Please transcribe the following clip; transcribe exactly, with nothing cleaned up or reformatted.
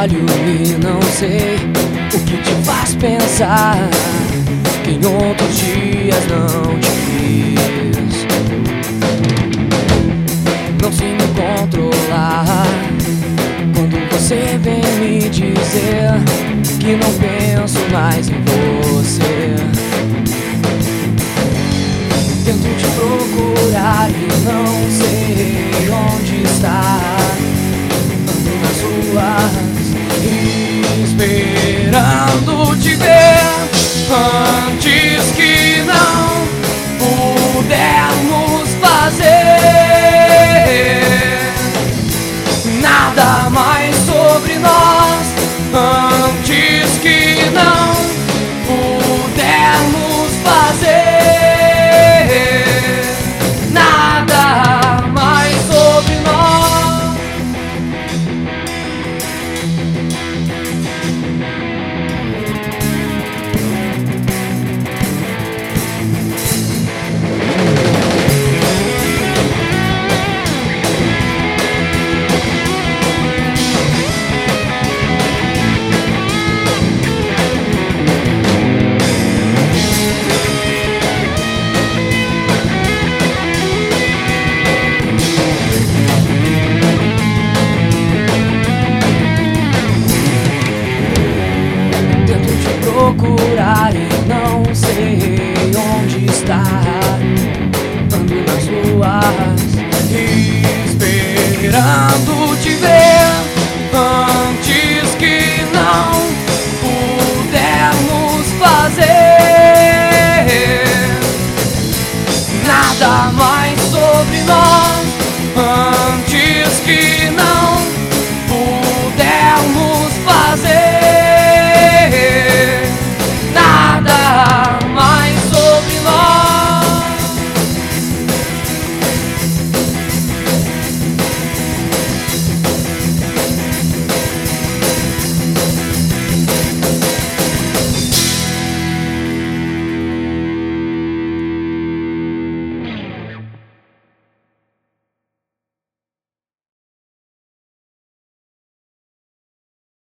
olho e não sei o que te faz pensar que em outros dias não te quis. Não sei me controlar quando você vem me dizer que não penso mais em você. Tento te procurar e não sei onde está. Ando nas ruas e espero